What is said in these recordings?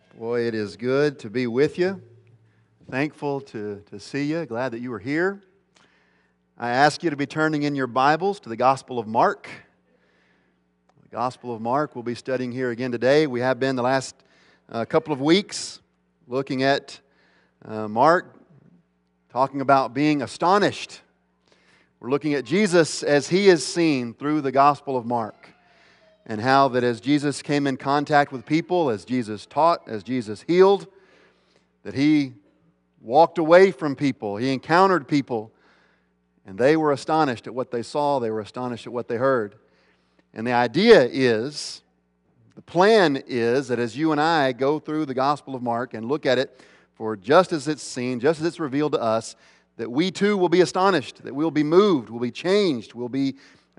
Boy, it is good to be with you. Thankful to see you. Glad that you are here. I ask you to be turning in your Bibles to the Gospel of Mark. The Gospel of Mark we'll be studying here again today. We have been the last couple of weeks looking at Mark, talking about being astonished. We're looking at Jesus as He is seen through the Gospel of Mark. And how that as Jesus came in contact with people, as Jesus taught, as Jesus healed, that He walked away from people, He encountered people, and they were astonished at what they saw, they were astonished at what they heard. And the idea is, the plan is that as you and I go through the Gospel of Mark and look at it for just as it's seen, just as it's revealed to us, that we too will be astonished, that we'll be moved, we'll be changed, we'll be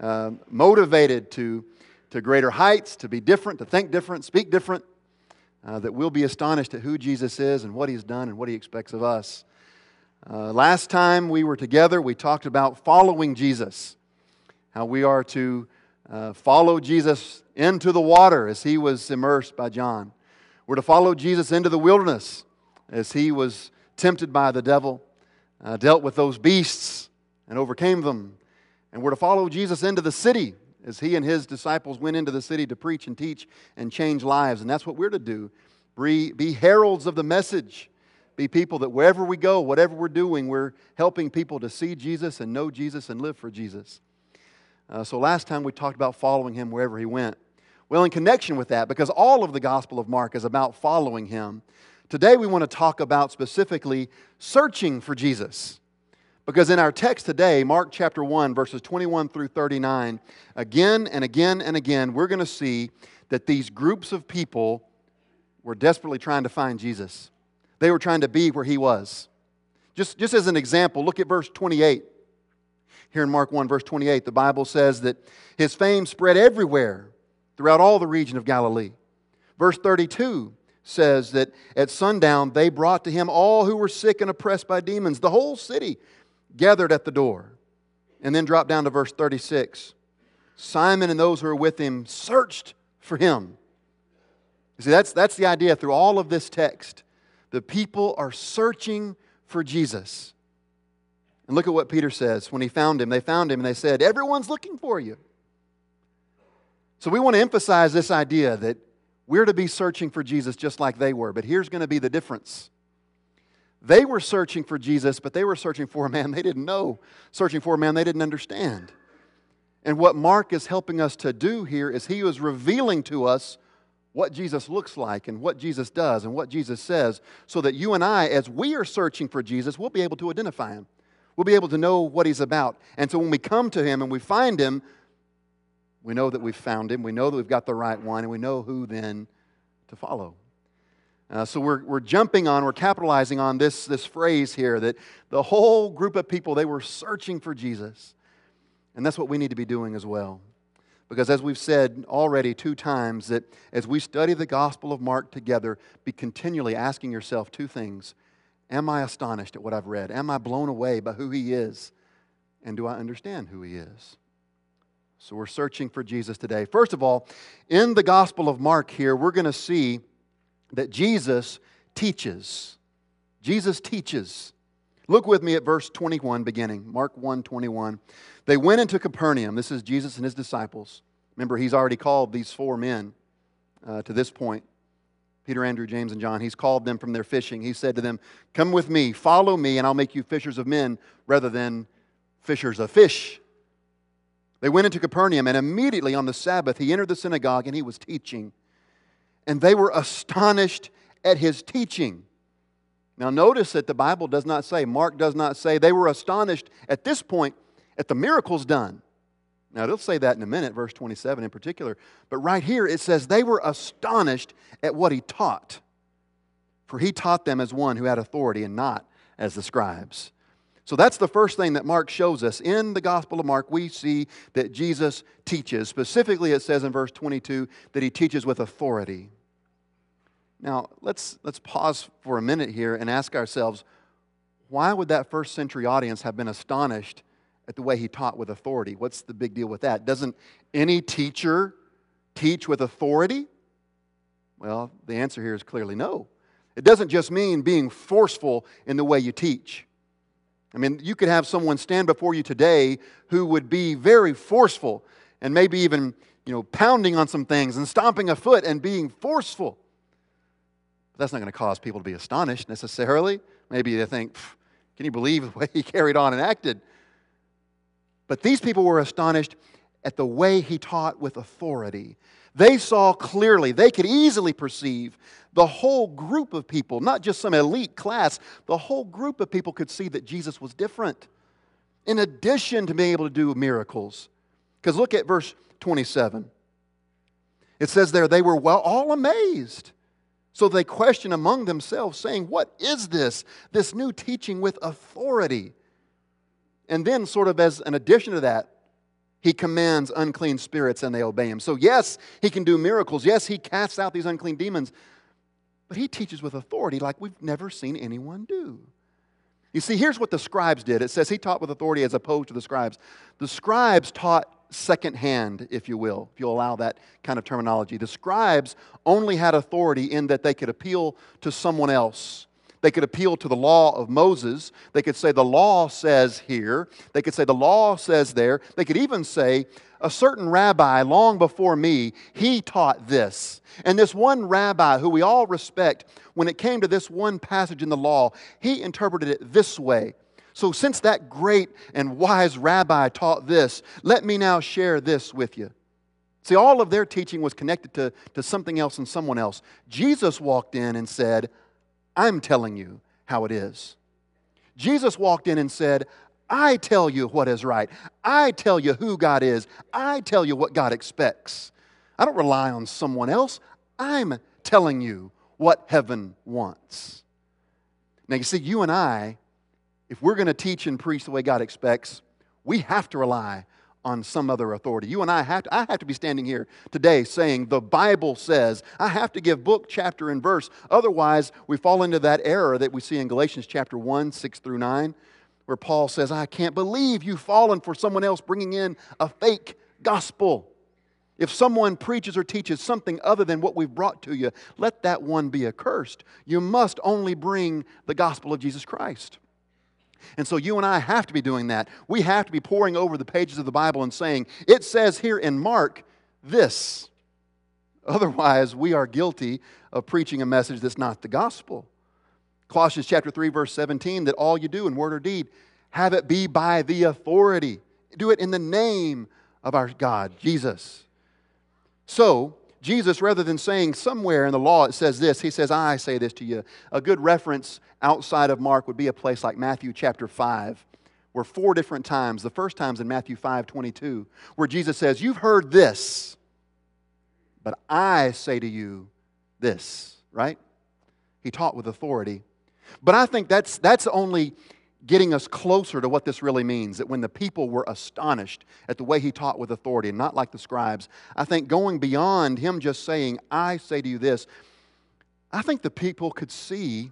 motivated to greater heights, to be different, to think different, speak different, that we'll be astonished at who Jesus is and what He's done and what He expects of us. Last time we were together, we talked about following Jesus, how we are to follow Jesus into the water as He was immersed by John. We're to follow Jesus into the wilderness as He was tempted by the devil, dealt with those beasts and overcame them. And we're to follow Jesus into the city as He and His disciples went into the city to preach and teach and change lives. And that's what we're to do. Be heralds of the message. Be people that wherever we go, whatever we're doing, we're helping people to see Jesus and know Jesus and live for Jesus. So last time we talked about following Him wherever He went. Well, in connection with that, because all of the Gospel of Mark is about following Him, today we want to talk about specifically searching for Jesus. Because in our text today, Mark chapter 1, verses 21 through 39, again and again and again, we're going to see that these groups of people were desperately trying to find Jesus. They were trying to be where He was. Just as an example, look at verse 28. Here in Mark 1, verse 28, the Bible says that His fame spread everywhere throughout all the region of Galilee. Verse 32 says that at sundown they brought to Him all who were sick and oppressed by demons. The whole city gathered at the door. And then drop down to verse 36. Simon and those who were with him searched for Him. You see, that's the idea through all of this text. The people are searching for Jesus. And look at what Peter says. When he found Him, they found Him and they said, "Everyone's looking for you." So we want to emphasize this idea that we're to be searching for Jesus just like they were. But here's going to be the difference. They were searching for Jesus, but they were searching for a man they didn't know, searching for a man they didn't understand. And what Mark is helping us to do here is he was revealing to us what Jesus looks like and what Jesus does and what Jesus says, so that you and I, as we are searching for Jesus, we'll be able to identify Him. We'll be able to know what He's about. And so when we come to Him and we find Him, we know that we've found Him, we know that we've got the right one, and we know who then to follow. So we're jumping on, we're capitalizing on this phrase here that the whole group of people, they were searching for Jesus. And that's what we need to be doing as well. Because as we've said already 2 times, that as we study the Gospel of Mark together, be continually asking yourself 2 things. Am I astonished at what I've read? Am I blown away by who He is? And do I understand who He is? So we're searching for Jesus today. First of all, in the Gospel of Mark here, we're going to see that Jesus teaches. Jesus teaches. Look with me at verse 21 beginning. Mark 1:21. They went into Capernaum. This is Jesus and His disciples. Remember, He's already called these 4 men to this point. Peter, Andrew, James, and John. He's called them from their fishing. He said to them, "Come with me, follow me, and I'll make you fishers of men rather than fishers of fish." They went into Capernaum, and immediately on the Sabbath He entered the synagogue and He was teaching. And they were astonished at His teaching. Now notice that the Bible does not say, Mark does not say, they were astonished at this point at the miracles done. Now it'll say that in a minute, verse 27 in particular. But right here it says they were astonished at what He taught. For He taught them as one who had authority and not as the scribes. So that's the first thing that Mark shows us. In the Gospel of Mark, we see that Jesus teaches. Specifically, it says in verse 22 that He teaches with authority. Now, let's pause for a minute here and ask ourselves, why would that first century audience have been astonished at the way He taught with authority? What's the big deal with that? Doesn't any teacher teach with authority? Well, the answer here is clearly no. It doesn't just mean being forceful in the way you teach. I mean, you could have someone stand before you today who would be very forceful and maybe even, pounding on some things and stomping a foot and being forceful. But that's not going to cause people to be astonished necessarily. Maybe they think, can you believe the way he carried on and acted? But these people were astonished at the way he taught with authority. They saw clearly, they could easily perceive the whole group of people, not just some elite class, the whole group of people could see that Jesus was different. In addition to being able to do miracles. Because look at verse 27. It says there, they were all amazed. So they questioned among themselves, saying, what is this new teaching with authority? And then sort of as an addition to that, he commands unclean spirits and they obey him. So yes, he can do miracles. Yes, he casts out these unclean demons. But he teaches with authority like we've never seen anyone do. You see, here's what the scribes did. It says he taught with authority as opposed to the scribes. The scribes taught secondhand, if you will, if you'll allow that kind of terminology. The scribes only had authority in that they could appeal to someone else. They could appeal to the law of Moses. They could say the law says here. They could say the law says there. They could even say a certain rabbi long before me, he taught this. And this one rabbi who we all respect, when it came to this one passage in the law, he interpreted it this way. So since that great and wise rabbi taught this, let me now share this with you. See, all of their teaching was connected to something else and someone else. Jesus walked in and said, I'm telling you how it is. Jesus walked in and said, I tell you what is right. I tell you who God is. I tell you what God expects. I don't rely on someone else. I'm telling you what heaven wants. Now you see, you and I, if we're going to teach and preach the way God expects, we have to rely on some other authority. You and I have to be standing here today saying the Bible says. I have to give book, chapter, and verse. Otherwise, we fall into that error that we see in Galatians chapter 1, 6 through 9, where Paul says, I can't believe you've fallen for someone else bringing in a fake gospel. If someone preaches or teaches something other than what we've brought to you, let that one be accursed. You must only bring the gospel of Jesus Christ. And so you and I have to be doing that. We have to be poring over the pages of the Bible and saying, it says here in Mark this. Otherwise, we are guilty of preaching a message that's not the gospel. Colossians chapter 3, verse 17, that all you do in word or deed, have it be by the authority. Do it in the name of our God, Jesus. So, Jesus, rather than saying somewhere in the law it says this, he says, I say this to you. A good reference outside of Mark would be a place like Matthew chapter 5, where 4 different times, the first time's in Matthew 5:22, where Jesus says, you've heard this, but I say to you this, right? He taught with authority. But I think that's only getting us closer to what this really means, that when the people were astonished at the way he taught with authority, and not like the scribes, I think going beyond him just saying, I say to you this, I think the people could see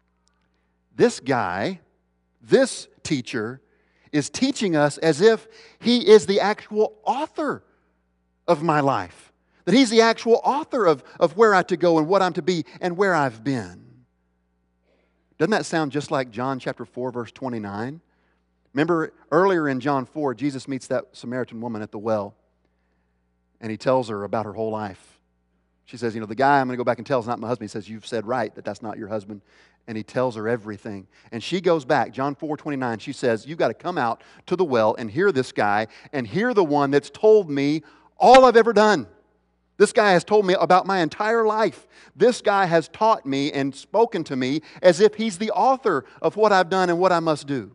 this guy, this teacher, is teaching us as if he is the actual author of my life. That he's the actual author of where I'm to go and what I'm to be and where I've been. Doesn't that sound just like John chapter 4, verse 29? Remember earlier in John 4, Jesus meets that Samaritan woman at the well. And he tells her about her whole life. She says, the guy I'm going to go back and tell is not my husband. He says, you've said right that that's not your husband. And he tells her everything. And she goes back, John 4:29, she says, you've got to come out to the well and hear this guy and hear the one that's told me all I've ever done. This guy has told me about my entire life. This guy has taught me and spoken to me as if he's the author of what I've done and what I must do.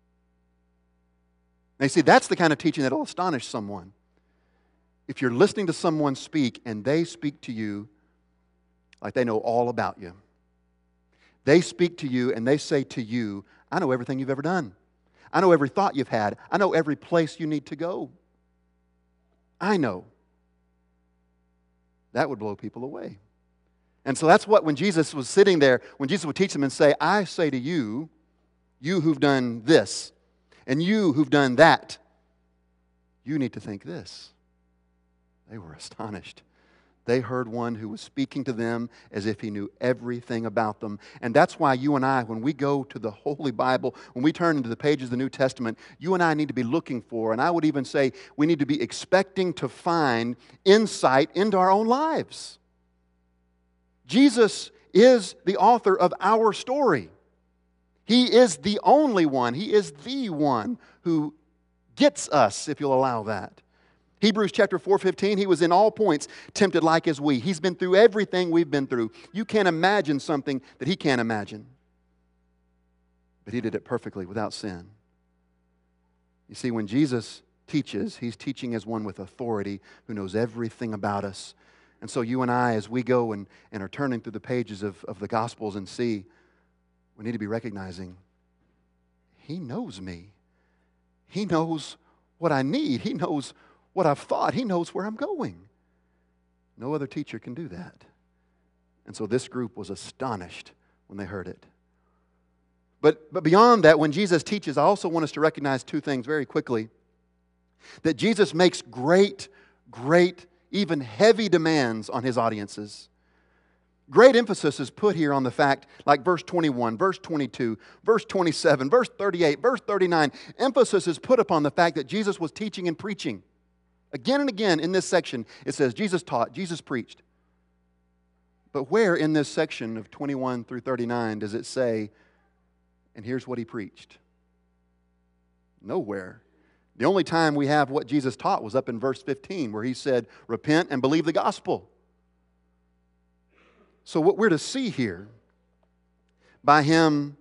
Now you see, that's the kind of teaching that will astonish someone. If you're listening to someone speak and they speak to you like they know all about you. They speak to you and they say to you, I know everything you've ever done. I know every thought you've had. I know every place you need to go. I know. That would blow people away. And so that's what when Jesus was sitting there, when Jesus would teach them and say, I say to you, you who've done this, and you who've done that, you need to think this. They were astonished. They heard one who was speaking to them as if he knew everything about them. And that's why you and I, when we go to the Holy Bible, when we turn into the pages of the New Testament, you and I need to be looking for, and I would even say we need to be expecting to find insight into our own lives. Jesus is the author of our story. He is the only one. He is the one who gets us, if you'll allow that. Hebrews chapter 4:15, he was in all points tempted like as we. He's been through everything we've been through. You can't imagine something that he can't imagine. But he did it perfectly without sin. You see, when Jesus teaches, he's teaching as one with authority who knows everything about us. And so you and I, as we go and are turning through the pages of the Gospels and see, we need to be recognizing, he knows me. He knows what I need. He knows what I've thought. He knows where I'm going. No other teacher can do that. And so this group was astonished when they heard it. But beyond that, when Jesus teaches, I also want us to recognize two things very quickly. That Jesus makes great, even heavy demands on his audiences. Great emphasis is put here on the fact, like verse 21, verse 22, verse 27, verse 38, verse 39, emphasis is put upon the fact that Jesus was teaching and preaching. Again and again in this section, it says Jesus taught, Jesus preached. But where in this section of 21 through 39 does it say, and here's what he preached? Nowhere. The only time we have what Jesus taught was up in verse 15, where he said, repent and believe the gospel. So what we're to see here, by him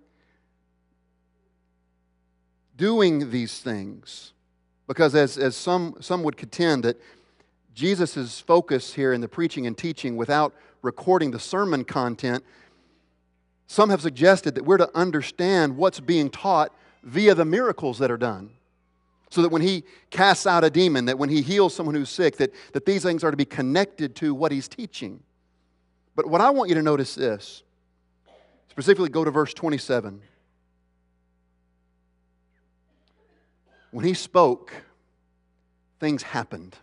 doing these things, because as some would contend that Jesus' focus here in the preaching and teaching without recording the sermon content, some have suggested that we're to understand what's being taught via the miracles that are done. So that when he casts out a demon, that when he heals someone who's sick, that these things are to be connected to what he's teaching. But what I want you to notice is, specifically go to verse 27. When he spoke, things happened.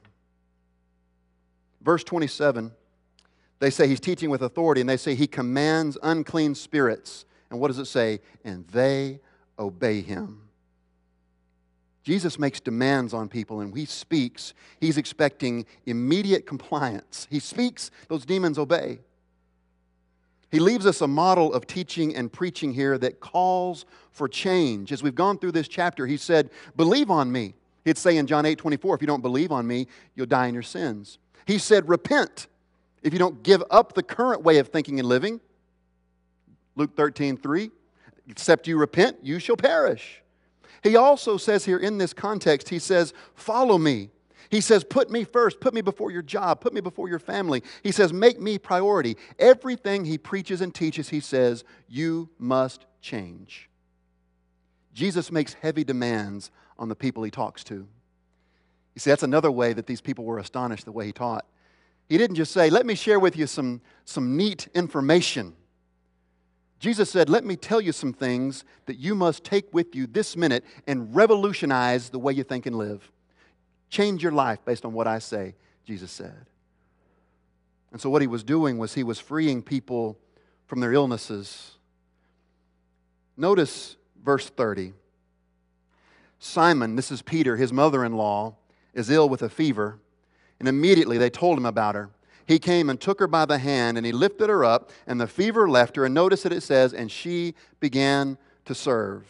Verse 27, they say he's teaching with authority, and they say he commands unclean spirits. And what does it say? And they obey him. Jesus makes demands on people, and when he speaks, he's expecting immediate compliance. He speaks, those demons obey. He leaves us a model of teaching and preaching here that calls for change. As we've gone through this chapter, he said, believe on me. He'd say in John 8:24, if you don't believe on me, you'll die in your sins. He said, repent. If you don't give up the current way of thinking and living, Luke 13:3, except you repent, you shall perish. He also says here in this context, he says, follow me. He says, put me first, put me before your job, put me before your family. He says, make me priority. Everything he preaches and teaches, he says, you must change. Jesus makes heavy demands on the people he talks to. You see, that's another way that these people were astonished the way he taught. He didn't just say, let me share with you some neat information. Jesus said, let me tell you some things that you must take with you this minute and revolutionize the way you think and live. Change your life based on what I say, Jesus said. And so what he was doing was he was freeing people from their illnesses. Notice verse 30. Simon, this is Peter, his mother-in-law, is ill with a fever, and immediately they told him about her. He came and took her by the hand, and he lifted her up, and the fever left her. And notice that it says, and she began to serve.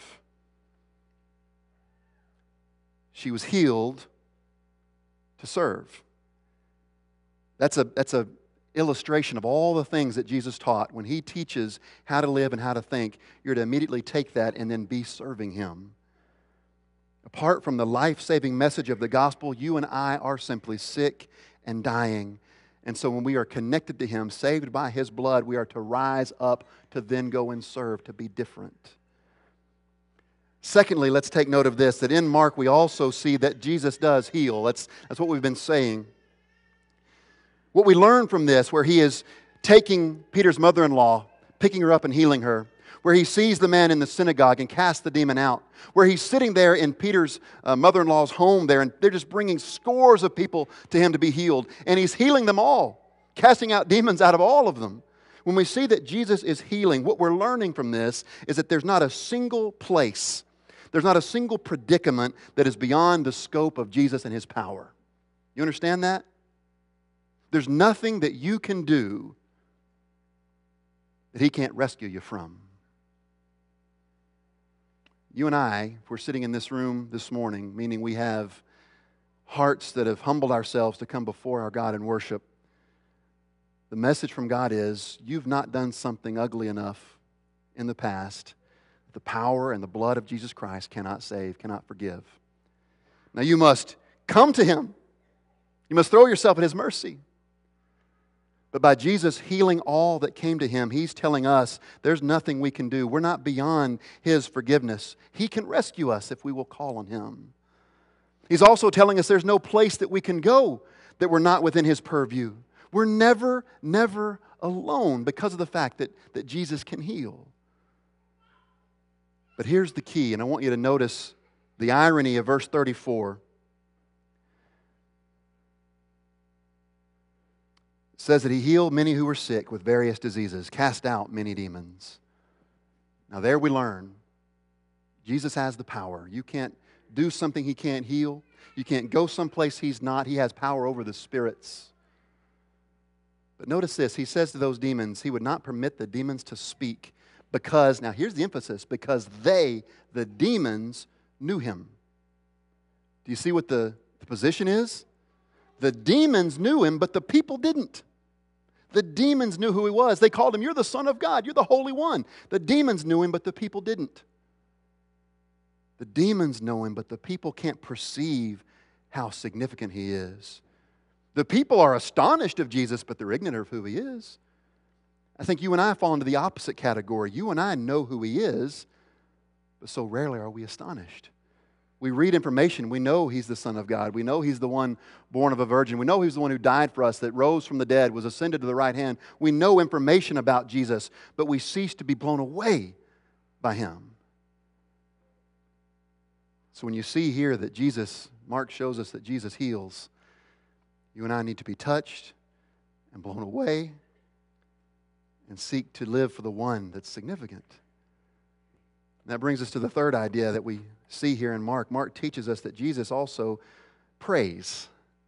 She was healed to serve. That's a illustration of all the things that Jesus taught. When he teaches how to live and how to think, you're to immediately take that and then be serving him. Apart from the life-saving message of the gospel, you and I are simply sick and dying. And so when we are connected to him, saved by his blood, we are to rise up to then go and serve, to be different. Secondly, let's take note of this, that in Mark we also see that Jesus does heal. That's what we've been saying. What we learn from this, where he is taking Peter's mother-in-law, picking her up and healing her, where he sees the man in the synagogue and casts the demon out, where he's sitting there in Peter's mother-in-law's home there, and they're just bringing scores of people to him to be healed, and he's healing them all. casting out demons out of all of them. When we see that Jesus is healing, what we're learning from this is that there's not a single place, there's not a single predicament that is beyond the scope of Jesus and His power. You understand that? There's nothing that you can do that He can't rescue you from. You and I, if we're sitting in this room this morning, meaning we have hearts that have humbled ourselves to come before our God in worship, the message from God is, you've not done something ugly enough in the past. The power and the blood of Jesus Christ cannot save, cannot forgive. Now you must come to Him. You must throw yourself at His mercy. But by Jesus healing all that came to Him, He's telling us there's nothing we can do. We're not beyond His forgiveness. He can rescue us if we will call on Him. He's also telling us there's no place that we can go that we're not within His purview. We're never, never alone because of the fact that Jesus can heal. But here's the key, and I want you to notice the irony of verse 34. It says that He healed many who were sick with various diseases, cast out many demons. Now there we learn Jesus has the power. You can't do something He can't heal. You can't go someplace He's not. He has power over the spirits. But notice this, He says to those demons, He would not permit the demons to speak because, now here's the emphasis, because they, the demons, knew Him. Do you see what the position is? The demons knew Him, but the people didn't. The demons knew who He was. They called Him, you're the Son of God, you're the Holy One. The demons knew Him, but the people didn't. The demons know Him, but the people can't perceive how significant He is. The people are astonished of Jesus, but they're ignorant of who He is. I think you and I fall into the opposite category. You and I know who He is, but so rarely are we astonished. We read information. We know He's the Son of God. We know He's the one born of a virgin. We know He's the one who died for us, that rose from the dead, was ascended to the right hand. We know information about Jesus, but we cease to be blown away by Him. So when you see here that Jesus, Mark shows us that Jesus heals, you and I need to be touched and blown away and seek to live for the one that's significant. And that brings us to the third idea that we see here in Mark. Mark teaches us that Jesus also prays.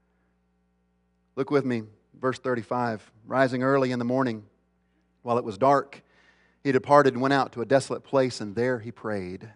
Look with me, verse 35. Rising early in the morning, while it was dark, He departed and went out to a desolate place, and there He prayed.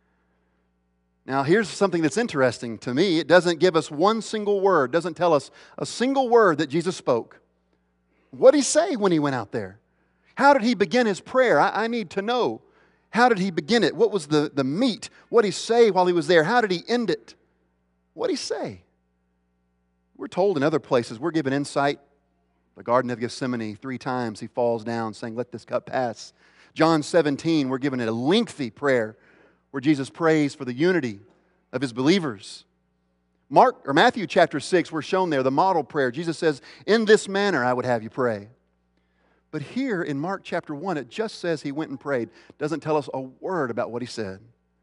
Now, here's something that's interesting to me. It doesn't give us one single word, doesn't tell us a single word that Jesus spoke. What did He say when He went out there? How did He begin His prayer? I need to know. How did He begin it? What was the meat? What did He say while He was there? How did He end it? What did He say? We're told in other places, we're given insight. The Garden of Gethsemane, 3 times He falls down saying, let this cup pass. John 17, we're given a lengthy prayer where Jesus prays for the unity of His believers. Matthew chapter 6, we're shown there the model prayer. Jesus says, in this manner I would have you pray. But here in Mark chapter 1, it just says He went and prayed. It doesn't tell us a word about what He said.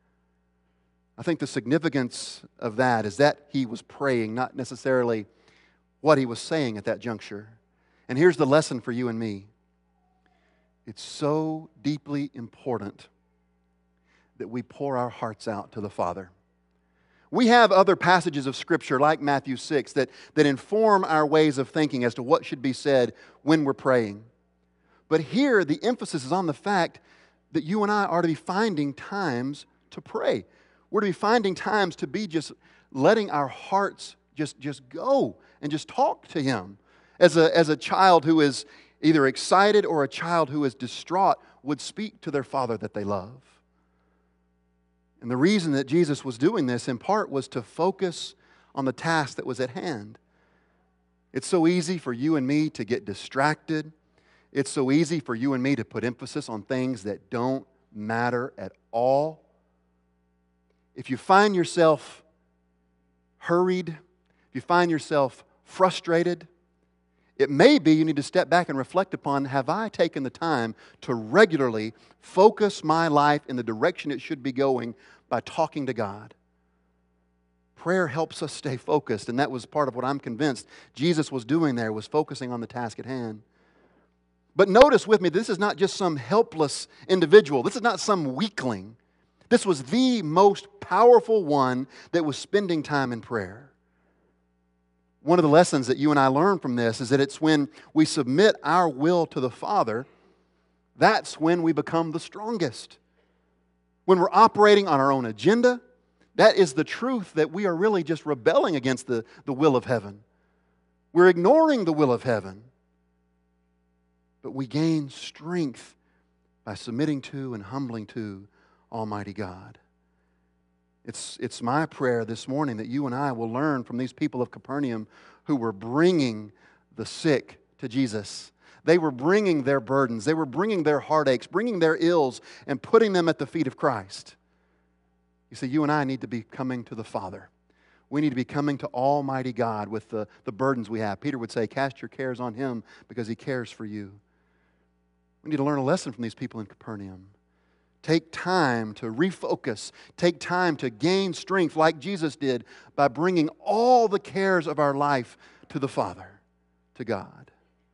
I think the significance of that is that He was praying, not necessarily what He was saying at that juncture. And here's the lesson for you and me. It's so deeply important that we pour our hearts out to the Father. We have other passages of Scripture like Matthew 6 that inform our ways of thinking as to what should be said when we're praying. But here, the emphasis is on the fact that you and I are to be finding times to pray. We're to be finding times to be just letting our hearts just go and just talk to Him. As a child who is either excited or a child who is distraught would speak to their father that they love. And the reason that Jesus was doing this in part was to focus on the task that was at hand. It's so easy for you and me to get distracted. It's so easy for you and me to put emphasis on things that don't matter at all. If you find yourself hurried, if you find yourself frustrated, it may be you need to step back and reflect upon, have I taken the time to regularly focus my life in the direction it should be going by talking to God? Prayer helps us stay focused, and that was part of what I'm convinced Jesus was doing there, was focusing on the task at hand. But notice with me, this is not just some helpless individual. This is not some weakling. This was the most powerful one that was spending time in prayer. One of the lessons that you and I learn from this is that it's when we submit our will to the Father, that's when we become the strongest. When we're operating on our own agenda, that is the truth that we are really just rebelling against the will of heaven. We're ignoring the will of heaven. But we gain strength by submitting to and humbling to Almighty God. It's my prayer this morning that you and I will learn from these people of Capernaum who were bringing the sick to Jesus. They were bringing their burdens. They were bringing their heartaches, bringing their ills, and putting them at the feet of Christ. You see, you and I need to be coming to the Father. We need to be coming to Almighty God with the burdens we have. Peter would say, cast your cares on Him because He cares for you. We need to learn a lesson from these people in Capernaum. Take time to refocus. Take time to gain strength like Jesus did by bringing all the cares of our life to the Father, to God.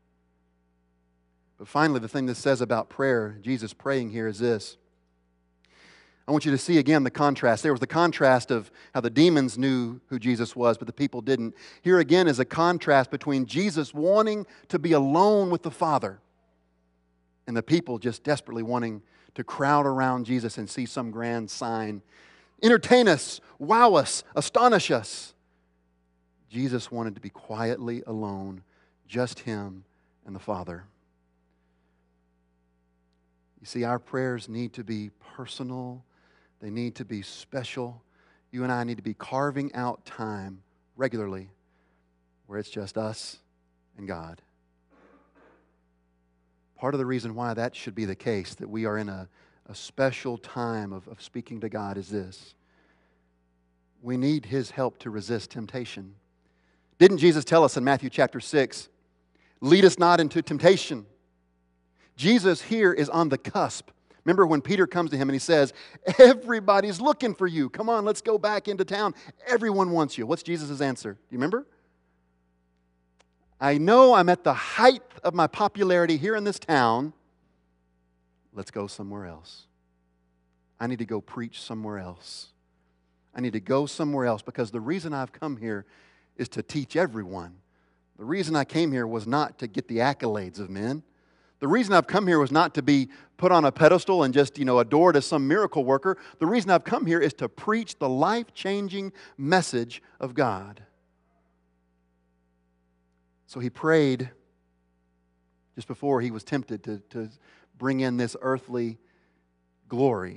But finally, the thing that says about prayer, Jesus praying here, is this. I want you to see again the contrast. There was the contrast of how the demons knew who Jesus was, but the people didn't. Here again is a contrast between Jesus wanting to be alone with the Father and the people just desperately wanting to crowd around Jesus and see some grand sign. Entertain us, wow us, astonish us. Jesus wanted to be quietly alone, just Him and the Father. You see, our prayers need to be personal. They need to be special. You and I need to be carving out time regularly where it's just us and God. Part of the reason why that should be the case, that we are in a special time of speaking to God, is this. We need His help to resist temptation. Didn't Jesus tell us in Matthew chapter 6, lead us not into temptation? Jesus here is on the cusp. Remember when Peter comes to Him and he says, everybody's looking for you. Come on, let's go back into town. Everyone wants you. What's Jesus' answer? Do you remember? I know I'm at the height of my popularity here in this town. Let's go somewhere else. I need to go preach somewhere else. I need to go somewhere else because the reason I've come here is to teach everyone. The reason I came here was not to get the accolades of men. The reason I've come here was not to be put on a pedestal and just, adored as some miracle worker. The reason I've come here is to preach the life-changing message of God. So He prayed just before He was tempted to bring in this earthly glory.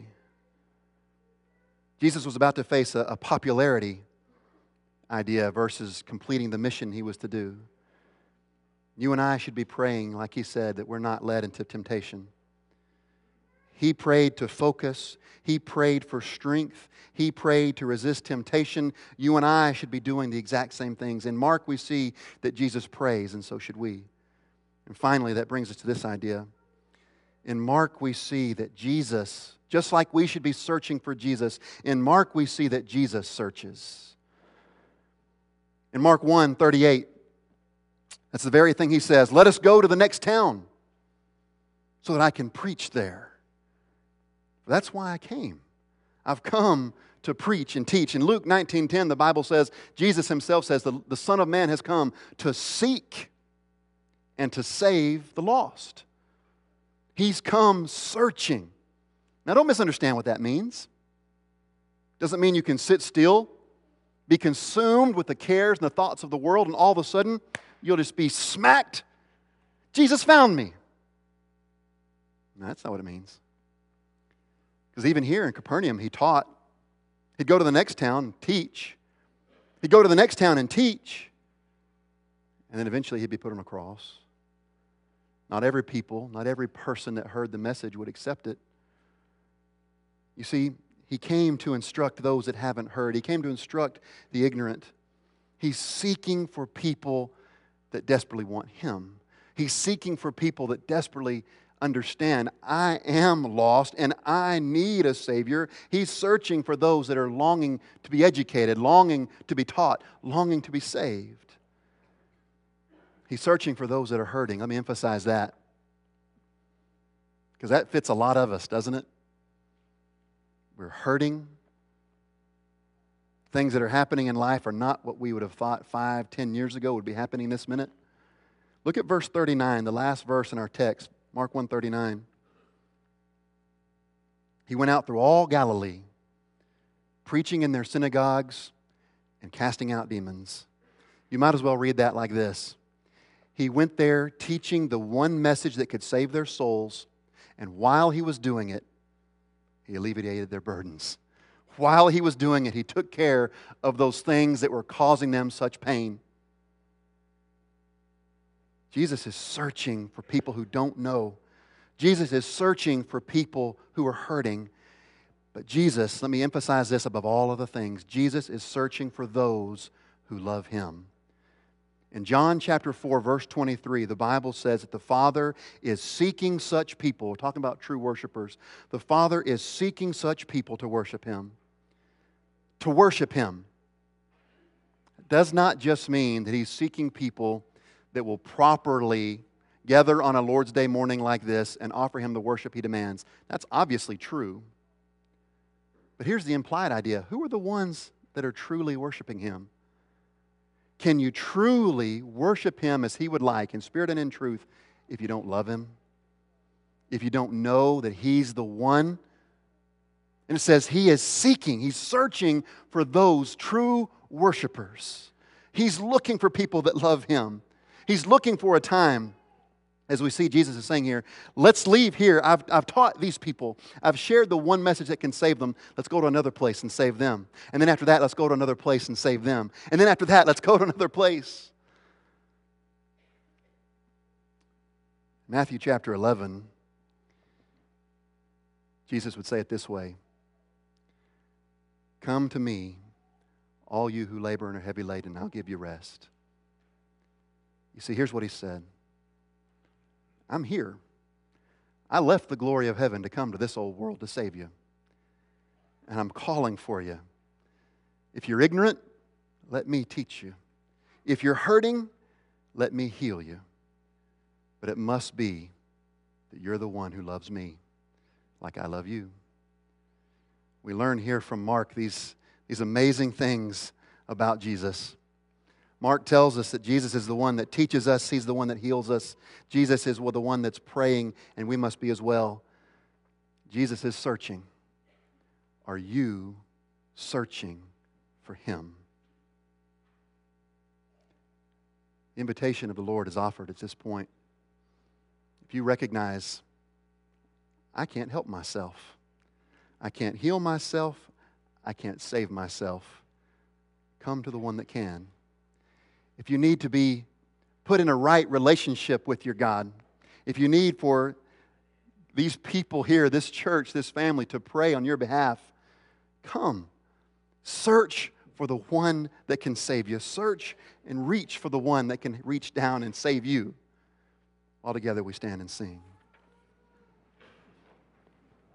Jesus was about to face a popularity idea versus completing the mission He was to do. You and I should be praying, like He said, that we're not led into temptation. He prayed to focus. He prayed for strength. He prayed to resist temptation. You and I should be doing the exact same things. In Mark, we see that Jesus prays, and so should we. And finally, that brings us to this idea. In Mark, we see that Jesus, just like we should be searching for Jesus, in Mark, we see that Jesus searches. In Mark 1:38, that's the very thing He says, let us go to the next town so that I can preach there. That's why I came. I've come to preach and teach. In Luke 19:10, the Bible says, Jesus Himself says, the Son of Man has come to seek and to save the lost. He's come searching. Now don't misunderstand what that means. Doesn't mean you can sit still, be consumed with the cares and the thoughts of the world, and all of a sudden you'll just be smacked. Jesus found me. No, that's not what it means. Because even here in Capernaum, He taught. He'd go to the next town and teach. He'd go to the next town and teach. And then eventually He'd be put on a cross. Not every people, not every person that heard the message would accept it. You see, He came to instruct those that haven't heard. He came to instruct the ignorant. He's seeking for people that desperately want Him. He's seeking for people that desperately understand I am lost and I need a Savior. He's searching for those that are longing to be educated, longing to be taught, longing to be saved. He's searching for those that are hurting. Let me emphasize that, because that fits a lot of us, doesn't it? We're hurting. Things that are happening in life are not what we would have thought 5, 10 years ago would be happening this minute. Look at verse 39, the last verse in our text, Mark 1:39. He went out through all Galilee, preaching in their synagogues and casting out demons. You might as well read that like this. He went there teaching the one message that could save their souls, and while he was doing it, he alleviated their burdens. While he was doing it, he took care of those things that were causing them such pain. Jesus is searching for people who don't know. Jesus is searching for people who are hurting. But Jesus, let me emphasize this above all other things, Jesus is searching for those who love Him. In John chapter 4, verse 23, the Bible says that the Father is seeking such people, we're talking about true worshipers, the Father is seeking such people to worship Him. To worship Him does not just mean that He's seeking people that will properly gather on a Lord's Day morning like this and offer Him the worship He demands. That's obviously true. But here's the implied idea. Who are the ones that are truly worshiping Him? Can you truly worship Him as He would like, in spirit and in truth, if you don't love Him? If you don't know that He's the one? And it says He is seeking, He's searching for those true worshipers. He's looking for people that love Him. He's looking for a time, as we see Jesus is saying here, let's leave here. I've taught these people. I've shared the one message that can save them. Let's go to another place and save them. And then after that, let's go to another place and save them. And then after that, let's go to another place. Matthew chapter 11, Jesus would say it this way. Come to me, all you who labor and are heavy laden, and I'll give you rest. You see, here's what He said. I'm here. I left the glory of heaven to come to this old world to save you. And I'm calling for you. If you're ignorant, let me teach you. If you're hurting, let me heal you. But it must be that you're the one who loves me like I love you. We learn here from Mark these amazing things about Jesus. Mark tells us that Jesus is the one that teaches us. He's the one that heals us. Jesus is the one that's praying, and we must be as well. Jesus is searching. Are you searching for Him? The invitation of the Lord is offered at this point. If you recognize, I can't help myself. I can't heal myself. I can't save myself. Come to the one that can. If you need to be put in a right relationship with your God, if you need for these people here, this church, this family to pray on your behalf, come. Search for the one that can save you. Search and reach for the one that can reach down and save you. All together we stand and sing.